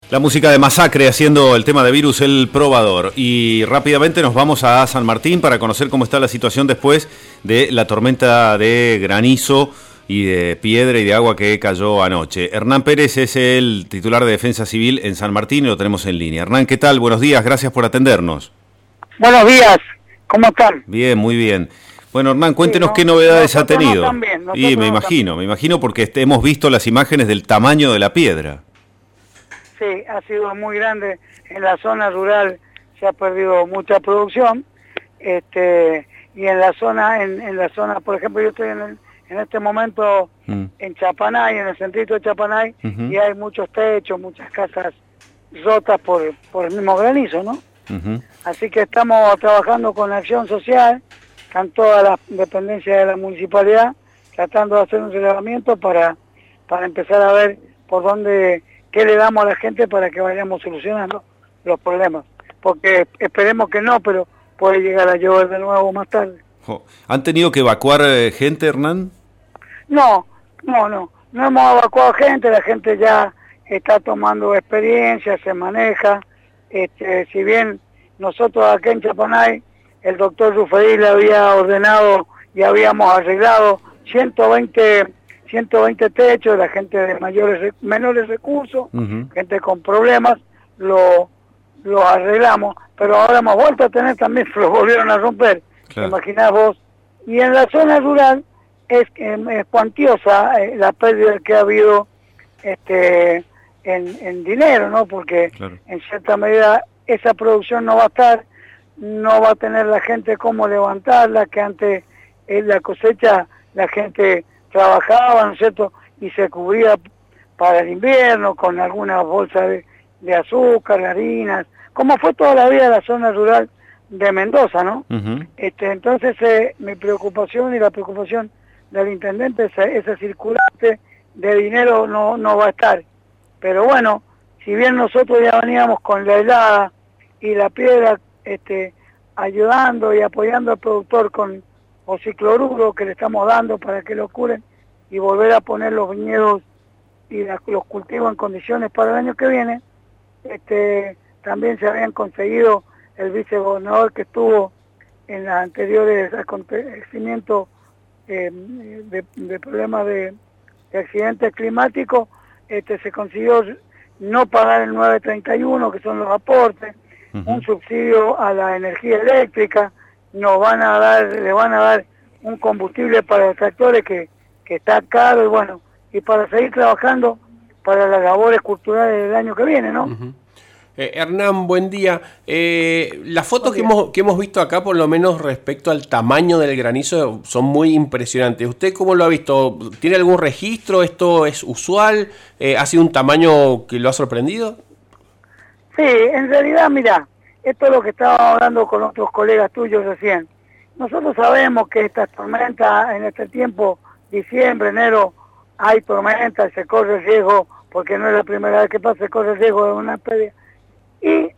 La música de Masacre haciendo el tema de Virus el Probador. Y rápidamente nos vamos a San Martín para conocer cómo está la situación después de la tormenta de granizo y de piedra y de agua que cayó anoche. Hernán Pérez es el titular de Defensa Civil en San Martín y lo tenemos en línea. Hernán, ¿qué tal? Buenos días, gracias por atendernos. Buenos días, ¿cómo están? Bien, muy bien. Bueno, Hernán, cuéntenos qué novedades ha tenido. Y me imagino porque hemos visto las imágenes del tamaño de la piedra. Sí, ha sido muy grande. En la zona rural se ha perdido mucha producción. Y en la zona, por ejemplo, yo estoy en este momento en Chapanay, en el centrito de Chapanay, y hay muchos techos, muchas casas rotas por el mismo granizo, ¿no? Así que estamos trabajando con Acción Social, con todas las dependencias de la municipalidad, tratando de hacer un relevamiento para empezar a ver por dónde, qué le damos a la gente para que vayamos solucionando los problemas. Porque esperemos que no, pero puede llegar a llover de nuevo más tarde. ¿Han tenido que evacuar gente, Hernán? No hemos evacuado gente, la gente ya está tomando experiencia, se maneja. Si bien nosotros acá en Chapanay, el doctor Rufaí le había ordenado y habíamos arreglado 120 techos, la gente de menores recursos, gente con problemas, lo arreglamos, pero ahora hemos vuelto a tener también, lo volvieron a romper, claro. Imaginás vos. Y en la zona rural es cuantiosa la pérdida que ha habido en dinero, ¿no? Porque claro, en cierta medida esa producción no va a estar, no va a tener la gente cómo levantarla, que antes en la cosecha la gente trabajaba, ¿no es cierto? Y se cubría para el invierno con algunas bolsas de azúcar, de harinas, como fue toda la vida la zona rural de Mendoza, ¿no? Entonces mi preocupación y la preocupación del intendente, ese circulante de dinero no va a estar. Pero bueno, si bien nosotros ya veníamos con la helada y la piedra ayudando y apoyando al productor con oxicloruro que le estamos dando para que lo curen y volver a poner los viñedos y los cultivos en condiciones para el año que viene, también se habían conseguido el vicegobernador que estuvo en los anteriores acontecimientos de problemas de accidentes climáticos, se consiguió no pagar el 931, que son los aportes, un subsidio a la energía eléctrica, le van a dar un combustible para los tractores que está caro, y bueno, y para seguir trabajando para las labores culturales del año que viene, ¿no? Hernán, buen día. Las fotos que hemos visto acá, por lo menos respecto al tamaño del granizo, son muy impresionantes. ¿Usted cómo lo ha visto? ¿Tiene algún registro? ¿Esto es usual? ¿Ha sido un tamaño que lo ha sorprendido? Sí, en realidad, mira, esto es lo que estábamos hablando con otros colegas tuyos recién. Nosotros sabemos que estas tormentas en este tiempo, diciembre, enero, hay tormentas, se corre el riesgo, porque no es la primera vez que pasa, se corre el riesgo de una pérdida. Y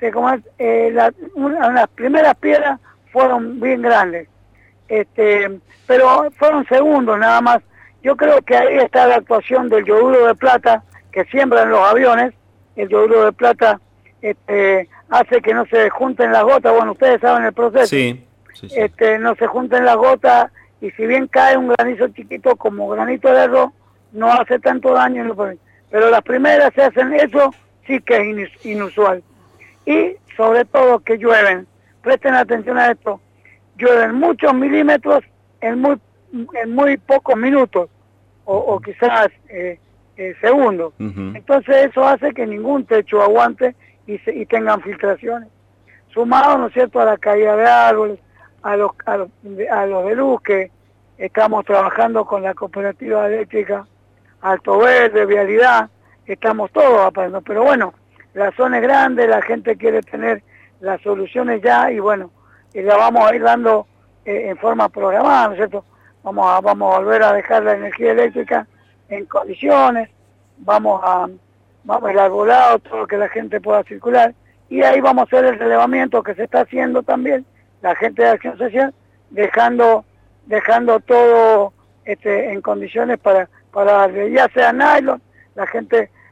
las primeras piedras fueron bien grandes, pero fueron segundos nada más. Yo creo que ahí está la actuación del yoduro de plata que siembran los aviones. El yoduro de plata hace que no se junten las gotas. Bueno, ustedes saben el proceso. Sí. No se junten las gotas, y si bien cae un granizo chiquito como granito de arroz, no hace tanto daño. Pero las primeras se hacen eso, sí que es inusual. Y sobre todo que llueven. Presten atención a esto. Llueven muchos milímetros en muy pocos minutos, o quizás segundos. Entonces eso hace que ningún techo aguante y tengan filtraciones. Sumado, ¿no es cierto?, a la caída de árboles, a los de luz, que estamos trabajando con la cooperativa eléctrica Alto Verde, Vialidad, estamos todos aprendiendo. Pero bueno, la zona es grande, la gente quiere tener las soluciones ya, y bueno, y la vamos a ir dando en forma programada, ¿no es cierto? Vamos a volver a dejar la energía eléctrica en condiciones, vamos a el arbolado, todo lo que la gente pueda circular, y ahí vamos a hacer el relevamiento que se está haciendo también, la gente de Acción Social, dejando todo en condiciones para ya sea nylon, la gente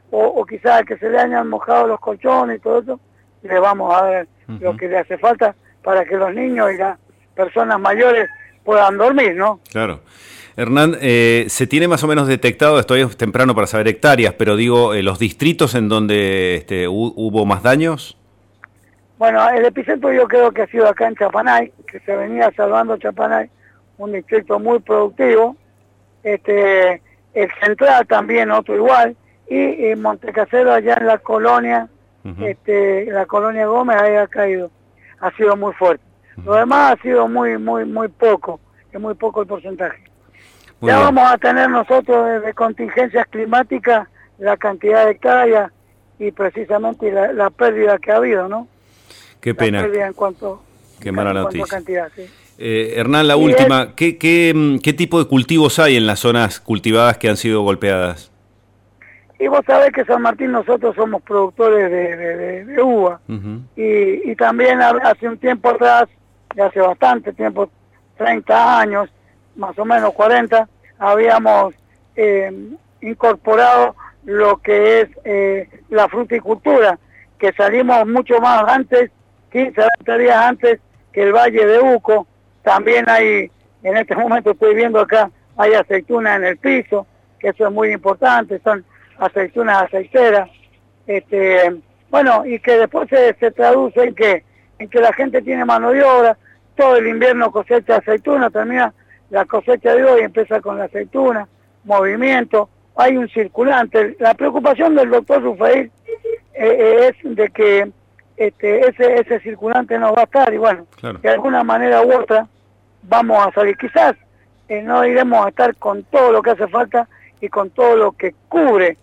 o quizás que se le hayan mojado los colchones y todo eso, le vamos a dar lo que le hace falta para que los niños y las personas mayores puedan dormir, ¿no? Claro. Hernán, ¿se tiene más o menos detectado, esto es temprano para saber hectáreas, pero digo, los distritos en donde hubo más daños? Bueno, el epicentro yo creo que ha sido acá en Chapanay, que se venía salvando Chapanay, un distrito muy productivo, el central también otro igual, y Montecasero allá en la colonia, la colonia Gómez, ahí ha caído, ha sido muy fuerte. Lo demás ha sido muy poco, es muy poco el porcentaje. Muy ya bien. vamos a tener nosotros de contingencias climáticas la cantidad de hectáreas y precisamente la pérdida que ha habido, ¿no? Qué pena. La pérdida en cuanto, Qué mala en cuanto a noticia. cantidad, sí. Hernán, la Y última, ¿qué tipo de cultivos hay en las zonas cultivadas que han sido golpeadas? Y vos sabés que San Martín nosotros somos productores de uva. Y también hace un tiempo atrás, ya hace bastante tiempo, 30 años, más o menos 40, habíamos incorporado lo que es la fruticultura, que salimos mucho más antes, 15 a 20 días antes que el Valle de Uco. También hay, en este momento estoy viendo acá, hay aceitunas en el piso, que eso es muy importante, son aceitunas aceiteras, bueno, y que después se traduce en que la gente tiene mano de obra, todo el invierno cosecha aceituna, termina la cosecha de hoy, empieza con la aceituna, movimiento, hay un circulante. La preocupación del doctor Rufeil es de que ese circulante no va a estar, y bueno, Claro. de alguna manera u otra vamos a salir. Quizás no iremos a estar con todo lo que hace falta y con todo lo que cubre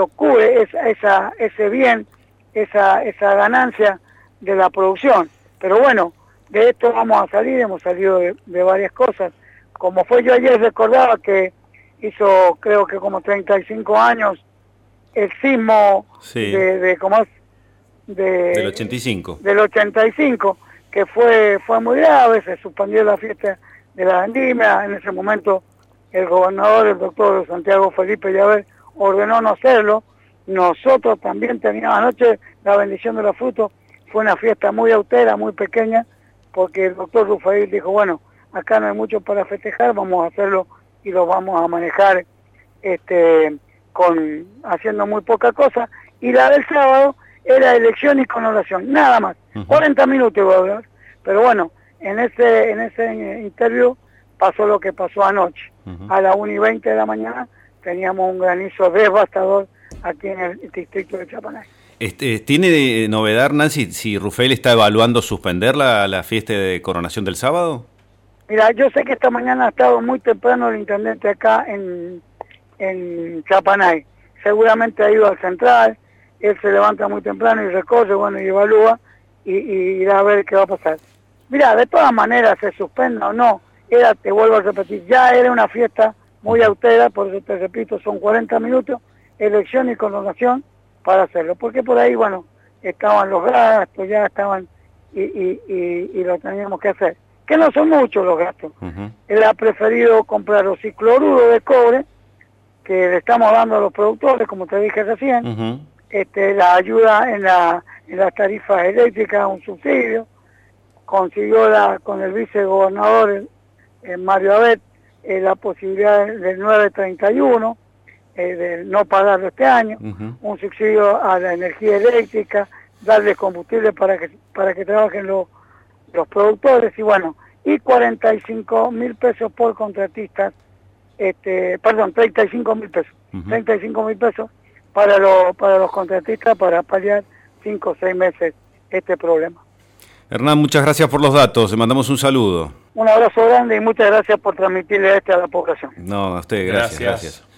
ese bien, esa ganancia de la producción. Pero bueno, de esto vamos a salir, hemos salido de varias cosas. Como fue, yo ayer recordaba que hizo, creo que como 35 años, el sismo Sí. Del 85. Del 85, que fue muy grave, se suspendió la fiesta de la vendimia. En ese momento el gobernador, el doctor Santiago Felipe Llaver, ordenó no hacerlo. Nosotros también teníamos anoche la bendición de los frutos, fue una fiesta muy austera, muy pequeña, porque el doctor Rufail dijo, bueno, acá no hay mucho para festejar, vamos a hacerlo y lo vamos a manejar haciendo muy poca cosa. Y la del sábado era elección y con oración, nada más. 40 minutos iba a hablar, pero bueno, en ese interview pasó lo que pasó anoche. A las 1:20 de la mañana teníamos un granizo devastador aquí en el distrito de Chapanay. ¿Tiene novedad, Nancy, si Rufeil está evaluando suspender la fiesta de coronación del sábado? Mira, yo sé que esta mañana ha estado muy temprano el intendente acá en Chapanay. Seguramente ha ido al central, él se levanta muy temprano y recorre, bueno, y evalúa y irá a ver qué va a pasar. Mira, de todas maneras, se suspenda o no, te vuelvo a repetir, ya era una fiesta muy austera, por eso te repito, son 40 minutos, elección y coronación para hacerlo, porque por ahí, bueno, estaban los gastos, ya estaban y lo teníamos que hacer, que no son muchos los gastos. Él ha preferido comprar oxicloruro de cobre, que le estamos dando a los productores, como te dije recién, la ayuda en las tarifas eléctricas, un subsidio, consiguió con el vicegobernador Mario Abet la posibilidad del 931, de no pagarlo este año, un subsidio a la energía eléctrica, darle combustible para que trabajen los productores, y bueno, y 45.000 pesos por contratistas, 35.000 pesos, 35.000 pesos para los contratistas para paliar 5 o 6 meses este problema. Hernán, muchas gracias por los datos, le mandamos un saludo. Un abrazo grande y muchas gracias por transmitirle a la población. No, a usted, gracias.